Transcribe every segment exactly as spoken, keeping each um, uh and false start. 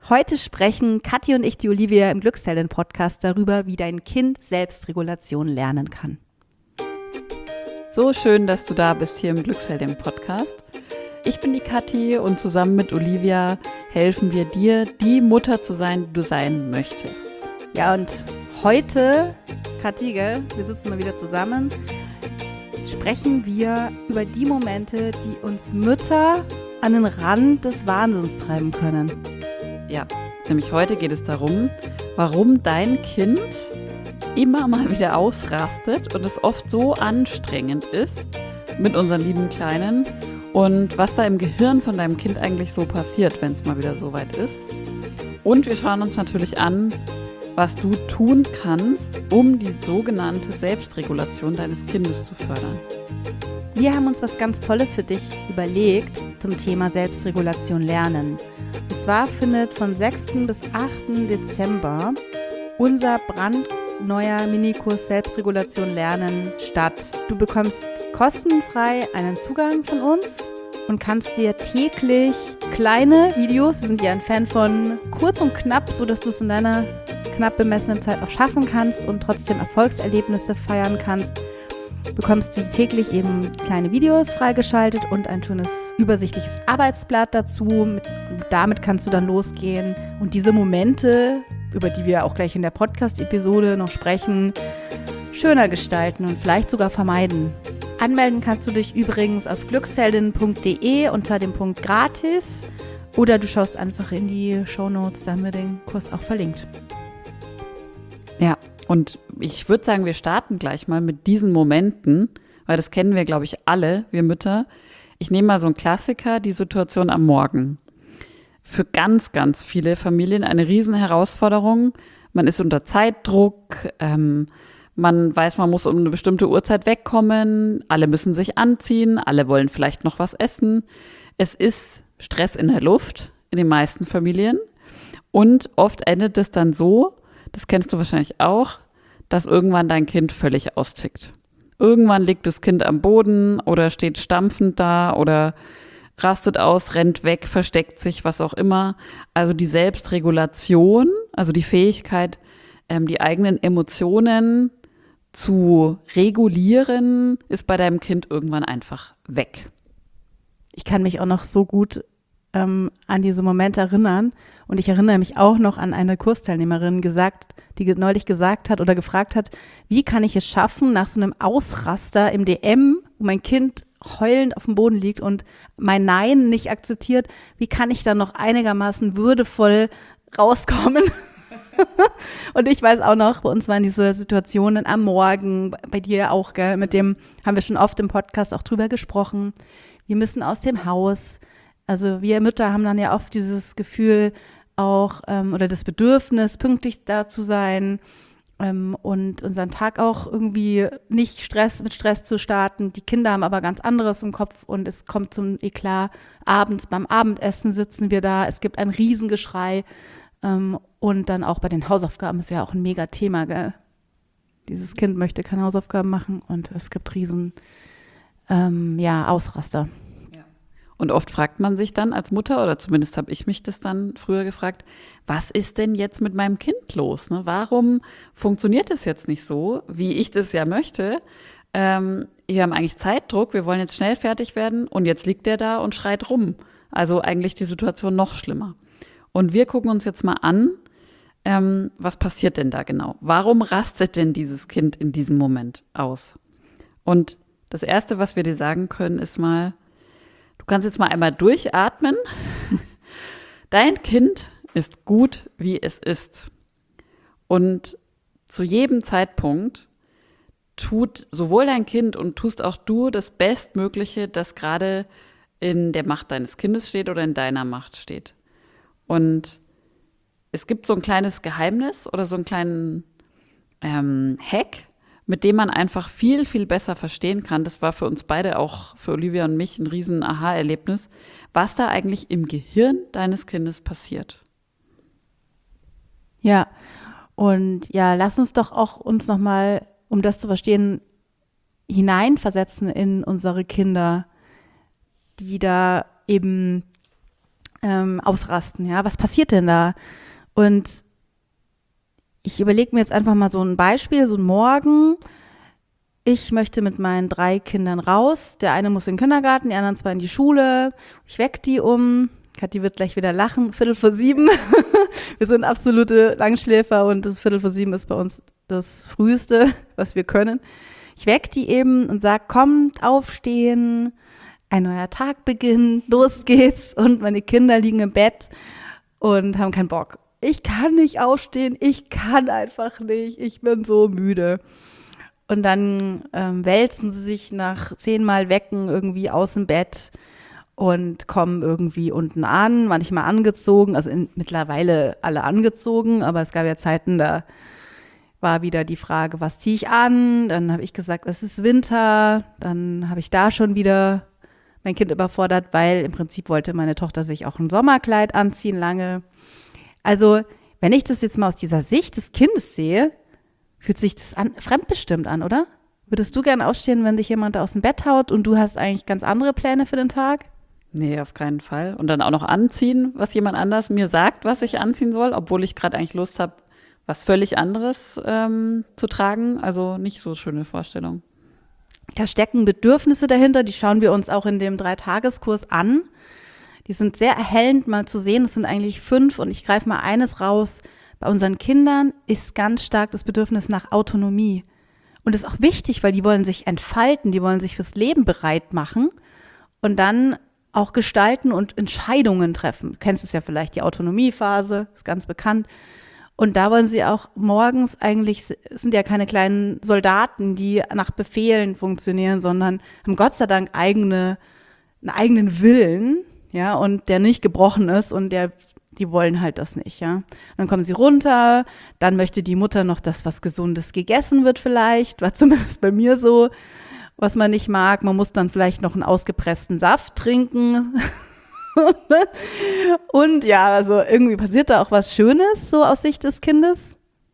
Heute sprechen Kathi und ich, die Olivia, im Glücksheldin-Podcast darüber, wie dein Kind Selbstregulation lernen kann. So schön, dass du da bist hier im Glücksheldin-Podcast. Ich bin die Kathi und zusammen mit Olivia helfen wir dir, die Mutter zu sein, die du sein möchtest. Ja, und heute, Kathi, gell, wir sitzen mal wieder zusammen, sprechen wir über die Momente, die uns Mütter an den Rand des Wahnsinns treiben können. Ja, nämlich heute geht es darum, warum dein Kind immer mal wieder ausrastet und es oft so anstrengend ist mit unseren lieben Kleinen und was da im Gehirn von deinem Kind eigentlich so passiert, wenn es mal wieder so weit ist. Und wir schauen uns natürlich an, was du tun kannst, um die sogenannte Selbstregulation deines Kindes zu fördern. Wir haben uns was ganz Tolles für dich überlegt zum Thema Selbstregulation lernen. Und zwar findet von sechsten bis achten Dezember unser brandneuer Minikurs Selbstregulation lernen statt. Du bekommst kostenfrei einen Zugang von uns und kannst dir täglich kleine Videos, wir sind ja ein Fan von kurz und knapp, sodass du es in deiner knapp bemessenen Zeit auch schaffen kannst und trotzdem Erfolgserlebnisse feiern kannst, bekommst du täglich eben kleine Videos freigeschaltet und ein schönes übersichtliches Arbeitsblatt dazu. Mit, damit kannst du dann losgehen und diese Momente, über die wir auch gleich in der Podcast-Episode noch sprechen, schöner gestalten und vielleicht sogar vermeiden. Anmelden kannst du dich übrigens auf glücksheldin punkt de unter dem Punkt gratis oder du schaust einfach in die Shownotes, da haben wir den Kurs auch verlinkt. Ja, und ich würde sagen, wir starten gleich mal mit diesen Momenten, weil das kennen wir, glaube ich, alle, wir Mütter. Ich nehme mal so einen Klassiker, die Situation am Morgen. Für ganz, ganz viele Familien eine riesen Herausforderung. Man ist unter Zeitdruck, ähm, man weiß, man muss um eine bestimmte Uhrzeit wegkommen, alle müssen sich anziehen, alle wollen vielleicht noch was essen. Es ist Stress in der Luft in den meisten Familien und oft endet es dann so, das kennst du wahrscheinlich auch, dass irgendwann dein Kind völlig austickt. Irgendwann liegt das Kind am Boden oder steht stampfend da oder rastet aus, rennt weg, versteckt sich, was auch immer. Also die Selbstregulation, also die Fähigkeit, ähm, die eigenen Emotionen zu regulieren, ist bei deinem Kind irgendwann einfach weg. Ich kann mich auch noch so gut ähm, an diese Momente erinnern und ich erinnere mich auch noch an eine Kursteilnehmerin, gesagt, die neulich gesagt hat oder gefragt hat, wie kann ich es schaffen, nach so einem Ausraster im D M, wo mein Kind heulend auf dem Boden liegt und mein Nein nicht akzeptiert, wie kann ich da noch einigermaßen würdevoll rauskommen? Und ich weiß auch noch, bei uns waren diese Situationen am Morgen, bei dir auch, gell, mit dem haben wir schon oft im Podcast auch drüber gesprochen. Wir müssen aus dem Haus. Also wir Mütter haben dann ja oft dieses Gefühl auch ähm, oder das Bedürfnis, pünktlich da zu sein ähm, und unseren Tag auch irgendwie nicht Stress mit Stress zu starten. Die Kinder haben aber ganz anderes im Kopf und es kommt zum Eklat. Abends beim Abendessen sitzen wir da, es gibt ein Riesengeschrei. Ähm, und dann auch bei den Hausaufgaben ist ja auch ein mega Thema, gell? Dieses Kind möchte keine Hausaufgaben machen und es gibt riesen ähm, ja, Ausraster. Ja. Und oft fragt man sich dann als Mutter, oder zumindest habe ich mich das dann früher gefragt, was ist denn jetzt mit meinem Kind los? Ne? Warum funktioniert das jetzt nicht so, wie ich das ja möchte? Ähm, wir haben eigentlich Zeitdruck, wir wollen jetzt schnell fertig werden und jetzt liegt der da und schreit rum. Also eigentlich die Situation noch schlimmer. Und wir gucken uns jetzt mal an, ähm, was passiert denn da genau? Warum rastet denn dieses Kind in diesem Moment aus? Und das Erste, was wir dir sagen können, ist mal, du kannst jetzt mal einmal durchatmen. Dein Kind ist gut, wie es ist. Und zu jedem Zeitpunkt tut sowohl dein Kind und tust auch du das Bestmögliche, das gerade in der Macht deines Kindes steht oder in deiner Macht steht. Und es gibt so ein kleines Geheimnis oder so einen kleinen ähm, Hack, mit dem man einfach viel, viel besser verstehen kann. Das war für uns beide auch, für Olivia und mich, ein riesen Aha-Erlebnis, was da eigentlich im Gehirn deines Kindes passiert. Ja, und ja, lass uns doch auch uns nochmal, um das zu verstehen, hineinversetzen in unsere Kinder, die da eben ähm, ausrasten, ja, was passiert denn da? Und ich überlege mir jetzt einfach mal so ein Beispiel, so ein Morgen. Ich möchte mit meinen drei Kindern raus. Der eine muss in den Kindergarten, die anderen zwei in die Schule. Ich weck die um. Kathi wird gleich wieder lachen. Viertel vor sieben. Wir sind absolute Langschläfer und das Viertel vor sieben ist bei uns das Früheste, was wir können. Ich weck die eben und sage, kommt, aufstehen, ein neuer Tag beginnt, los geht's. Und meine Kinder liegen im Bett und haben keinen Bock. Ich kann nicht aufstehen, ich kann einfach nicht, ich bin so müde. Und dann ähm, wälzen sie sich nach zehnmal Wecken irgendwie aus dem Bett und kommen irgendwie unten an, manchmal angezogen, also in, mittlerweile alle angezogen, aber es gab ja Zeiten, da war wieder die Frage, was ziehe ich an? Dann habe ich gesagt, es ist Winter, dann habe ich da schon wieder mein Kind überfordert, weil im Prinzip wollte meine Tochter sich auch ein Sommerkleid anziehen lange. Also, wenn ich das jetzt mal aus dieser Sicht des Kindes sehe, fühlt sich das an, fremdbestimmt an, oder? Würdest du gern aufstehen, wenn dich jemand aus dem Bett haut und du hast eigentlich ganz andere Pläne für den Tag? Nee, auf keinen Fall. Und dann auch noch anziehen, was jemand anders mir sagt, was ich anziehen soll, obwohl ich gerade eigentlich Lust habe, was völlig anderes ähm, zu tragen. Also nicht so schöne Vorstellung. Da stecken Bedürfnisse dahinter, die schauen wir uns auch in dem Dreitageskurs an. Die sind sehr erhellend mal zu sehen. Es sind eigentlich fünf und ich greife mal eines raus. Bei unseren Kindern ist ganz stark das Bedürfnis nach Autonomie. Und das ist auch wichtig, weil die wollen sich entfalten, die wollen sich fürs Leben bereit machen und dann auch gestalten und Entscheidungen treffen. Du kennst es ja vielleicht, die Autonomiephase, ist ganz bekannt. Und da wollen sie auch morgens eigentlich, sind ja keine kleinen Soldaten, die nach Befehlen funktionieren, sondern haben Gott sei Dank eigene, einen eigenen Willen, ja, und der nicht gebrochen ist und der, die wollen halt das nicht, ja. Dann kommen sie runter, dann möchte die Mutter noch, dass was Gesundes gegessen wird vielleicht, war zumindest bei mir so, was man nicht mag. Man muss dann vielleicht noch einen ausgepressten Saft trinken. Und ja, also irgendwie passiert da auch was Schönes, so aus Sicht des Kindes.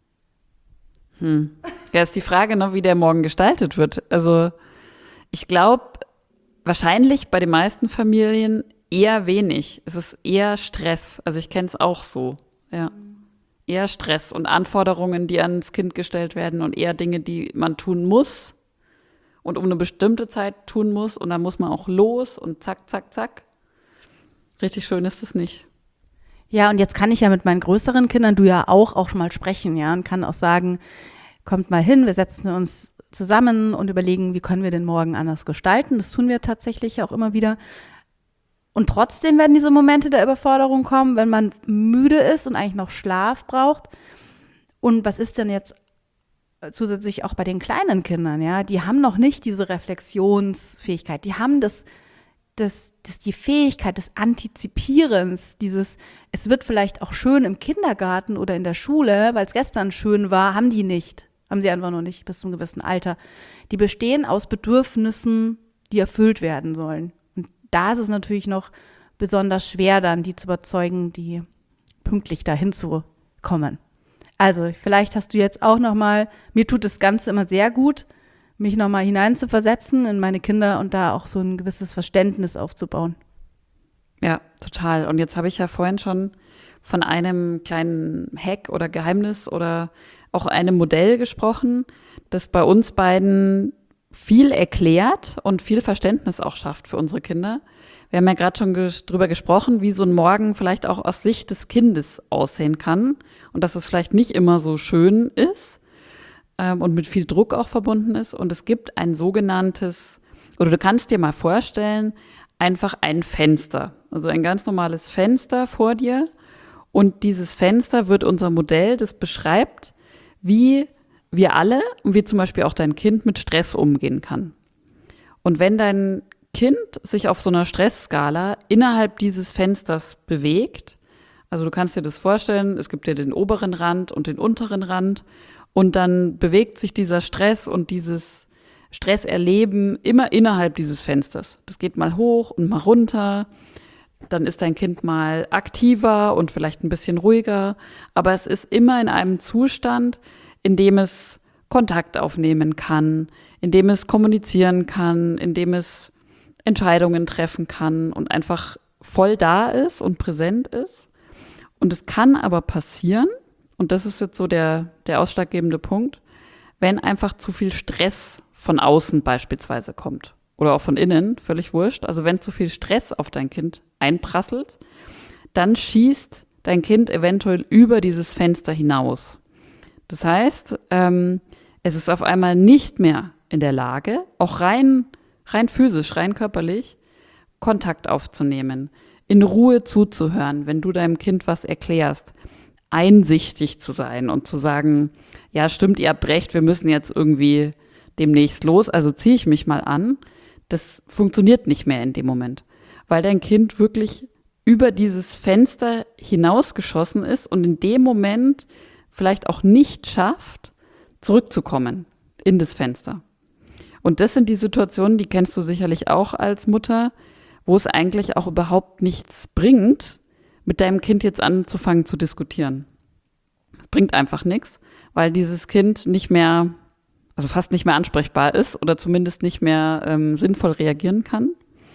Hm. Ja, ist die Frage noch, wie der morgen gestaltet wird. Also ich glaube, wahrscheinlich bei den meisten Familien eher wenig. Es ist eher Stress. Also ich kenne es auch so. Ja. Eher Stress und Anforderungen, die ans Kind gestellt werden und eher Dinge, die man tun muss und um eine bestimmte Zeit tun muss. Und dann muss man auch los und zack, zack, zack. Richtig schön ist es nicht. Ja, und jetzt kann ich ja mit meinen größeren Kindern, du ja auch, auch schon mal sprechen, ja, und kann auch sagen, kommt mal hin, wir setzen uns zusammen und überlegen, wie können wir den Morgen anders gestalten. Das tun wir tatsächlich auch immer wieder. Und trotzdem werden diese Momente der Überforderung kommen, wenn man müde ist und eigentlich noch Schlaf braucht. Und was ist denn jetzt zusätzlich auch bei den kleinen Kindern, ja? Die haben noch nicht diese Reflexionsfähigkeit, die haben das Das, das die Fähigkeit des Antizipierens, dieses, es wird vielleicht auch schön im Kindergarten oder in der Schule, weil es gestern schön war, haben die nicht. Haben sie einfach noch nicht bis zu einem gewissen Alter. Die bestehen aus Bedürfnissen, die erfüllt werden sollen. Und da ist es natürlich noch besonders schwer, dann die zu überzeugen, die pünktlich dahin zu kommen. Also vielleicht hast du jetzt auch noch mal, mir tut das Ganze immer sehr gut, mich nochmal hineinzuversetzen in meine Kinder und da auch so ein gewisses Verständnis aufzubauen. Ja, total. Und jetzt habe ich ja vorhin schon von einem kleinen Hack oder Geheimnis oder auch einem Modell gesprochen, das bei uns beiden viel erklärt und viel Verständnis auch schafft für unsere Kinder. Wir haben ja gerade schon ges- drüber gesprochen, wie so ein Morgen vielleicht auch aus Sicht des Kindes aussehen kann und dass es vielleicht nicht immer so schön ist. Und mit viel Druck auch verbunden ist. Und es gibt ein sogenanntes, oder du kannst dir mal vorstellen, einfach ein Fenster. Also ein ganz normales Fenster vor dir. Und dieses Fenster wird unser Modell, das beschreibt, wie wir alle und wie zum Beispiel auch dein Kind mit Stress umgehen kann. Und wenn dein Kind sich auf so einer Stressskala innerhalb dieses Fensters bewegt, also du kannst dir das vorstellen, es gibt ja den oberen Rand und den unteren Rand, und dann bewegt sich dieser Stress und dieses Stresserleben immer innerhalb dieses Fensters. Das geht mal hoch und mal runter. Dann ist dein Kind mal aktiver und vielleicht ein bisschen ruhiger. Aber es ist immer in einem Zustand, in dem es Kontakt aufnehmen kann, in dem es kommunizieren kann, in dem es Entscheidungen treffen kann und einfach voll da ist und präsent ist. Und es kann aber passieren, und das ist jetzt so der, der ausschlaggebende Punkt, wenn einfach zu viel Stress von außen beispielsweise kommt oder auch von innen, völlig wurscht. Also wenn zu viel Stress auf dein Kind einprasselt, dann schießt dein Kind eventuell über dieses Fenster hinaus. Das heißt, ähm, es ist auf einmal nicht mehr in der Lage, auch rein, rein physisch, rein körperlich, Kontakt aufzunehmen, in Ruhe zuzuhören, wenn du deinem Kind was erklärst, einsichtig zu sein und zu sagen, ja stimmt, ihr habt recht, wir müssen jetzt irgendwie demnächst los, also ziehe ich mich mal an. Das funktioniert nicht mehr in dem Moment, weil dein Kind wirklich über dieses Fenster hinausgeschossen ist und in dem Moment vielleicht auch nicht schafft, zurückzukommen in das Fenster. Und das sind die Situationen, die kennst du sicherlich auch als Mutter, wo es eigentlich auch überhaupt nichts bringt, mit deinem Kind jetzt anzufangen zu diskutieren. Es bringt einfach nichts, weil dieses Kind nicht mehr, also fast nicht mehr ansprechbar ist oder zumindest nicht mehr ähm, sinnvoll reagieren kann.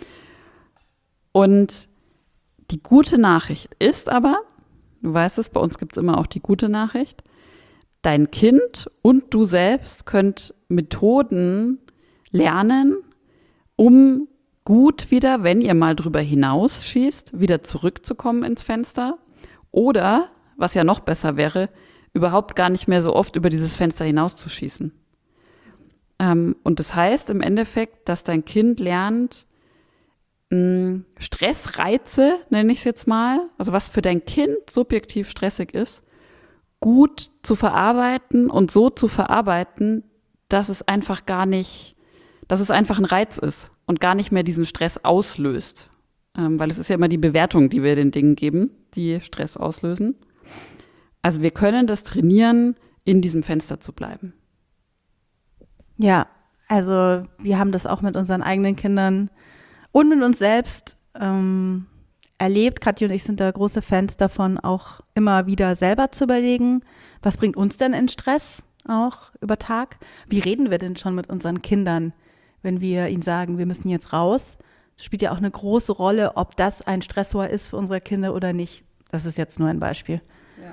Und die gute Nachricht ist aber, du weißt es, bei uns gibt es immer auch die gute Nachricht, dein Kind und du selbst könnt Methoden lernen, um gut wieder, wenn ihr mal drüber hinausschießt, wieder zurückzukommen ins Fenster oder, was ja noch besser wäre, überhaupt gar nicht mehr so oft über dieses Fenster hinauszuschießen. Ähm, und das heißt im Endeffekt, dass dein Kind lernt, mh, Stressreize, nenne ich es jetzt mal, also was für dein Kind subjektiv stressig ist, gut zu verarbeiten und so zu verarbeiten, dass es einfach gar nicht, dass es einfach ein Reiz ist und gar nicht mehr diesen Stress auslöst. Ähm, weil es ist ja immer die Bewertung, die wir den Dingen geben, die Stress auslösen. Also wir können das trainieren, in diesem Fenster zu bleiben. Ja, also wir haben das auch mit unseren eigenen Kindern und mit uns selbst ähm, erlebt. Kathi und ich sind da große Fans davon, auch immer wieder selber zu überlegen, was bringt uns denn in Stress auch über Tag? Wie reden wir denn schon mit unseren Kindern, wenn wir ihnen sagen, wir müssen jetzt raus? Das spielt ja auch eine große Rolle, ob das ein Stressor ist für unsere Kinder oder nicht. Das ist jetzt nur ein Beispiel. Ja,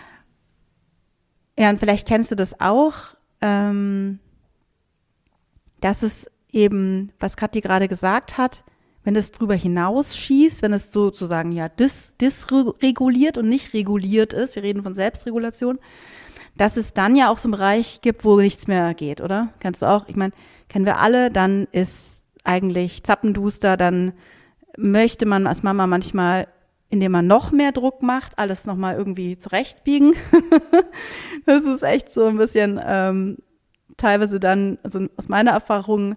ja und vielleicht kennst du das auch, ähm, dass es eben, was Kathi gerade gesagt hat, wenn es drüber hinausschießt, wenn es sozusagen ja dis, dysreguliert und nicht reguliert ist, wir reden von Selbstregulation, dass es dann ja auch so einen Bereich gibt, wo nichts mehr geht, oder? Kennst du auch? Ich meine, kennen wir alle, dann ist eigentlich zappenduster, dann möchte man als Mama manchmal, indem man noch mehr Druck macht, alles nochmal irgendwie zurechtbiegen. Das ist echt so ein bisschen ähm, teilweise dann, also aus meiner Erfahrung,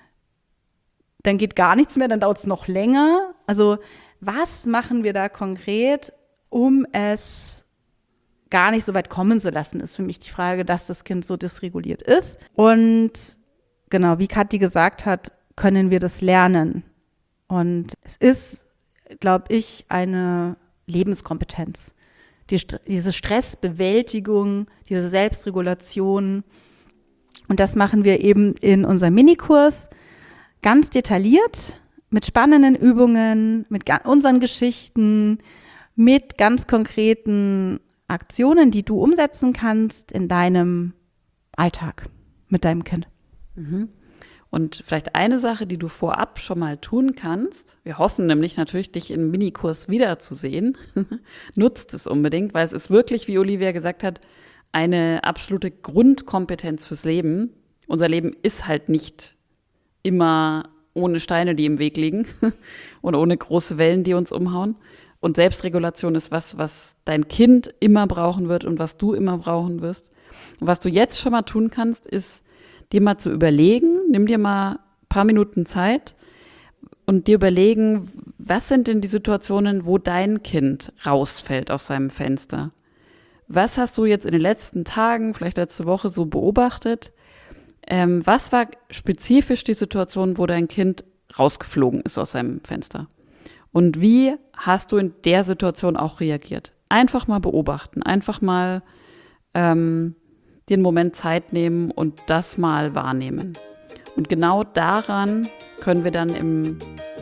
dann geht gar nichts mehr, dann dauert es noch länger. Also was machen wir da konkret, um es gar nicht so weit kommen zu lassen, ist für mich die Frage, dass das Kind so dysreguliert ist. Und genau, wie Kathi gesagt hat, können wir das lernen. Und es ist, glaube ich, eine Lebenskompetenz. Die, diese Stressbewältigung, diese Selbstregulation. Und das machen wir eben in unserem Minikurs ganz detailliert, mit spannenden Übungen, mit unseren Geschichten, mit ganz konkreten Aktionen, die du umsetzen kannst in deinem Alltag mit deinem Kind. Mhm. Und vielleicht eine Sache, die du vorab schon mal tun kannst, wir hoffen nämlich natürlich, dich im Minikurs wiederzusehen, nutzt es unbedingt, weil es ist wirklich, wie Olivia gesagt hat, eine absolute Grundkompetenz fürs Leben. Unser Leben ist halt nicht immer ohne Steine, die im Weg liegen und ohne große Wellen, die uns umhauen. Und Selbstregulation ist was, was dein Kind immer brauchen wird und was du immer brauchen wirst. Und was du jetzt schon mal tun kannst, ist, dir mal zu überlegen, nimm dir mal ein paar Minuten Zeit und dir überlegen, was sind denn die Situationen, wo dein Kind rausfällt aus seinem Fenster? Was hast du jetzt in den letzten Tagen, vielleicht letzte Woche so beobachtet? Ähm, was war spezifisch die Situation, wo dein Kind rausgeflogen ist aus seinem Fenster? Und wie hast du in der Situation auch reagiert? Einfach mal beobachten, einfach mal ähm, dir einen Moment Zeit nehmen und das mal wahrnehmen. Und genau daran können wir dann im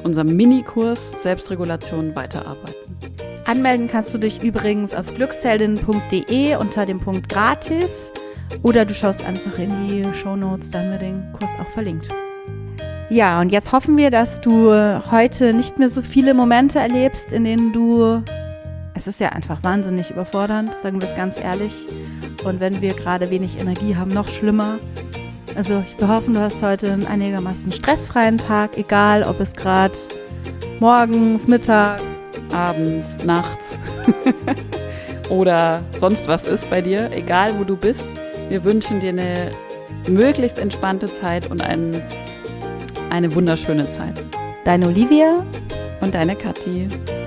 unserem Minikurs Selbstregulation weiterarbeiten. Anmelden kannst du dich übrigens auf glücksheldin punkt de unter dem Punkt gratis oder du schaust einfach in die Shownotes, da haben wir den Kurs auch verlinkt. Ja, und jetzt hoffen wir, dass du heute nicht mehr so viele Momente erlebst, in denen du, es ist ja einfach wahnsinnig überfordernd, sagen wir es ganz ehrlich, und wenn wir gerade wenig Energie haben, noch schlimmer. Also ich hoffe, du hast heute einen einigermaßen stressfreien Tag, egal ob es gerade morgens, Mittag, abends, nachts oder sonst was ist bei dir, egal wo du bist. Wir wünschen dir eine möglichst entspannte Zeit und einen, eine wunderschöne Zeit. Deine Olivia und deine Kathi.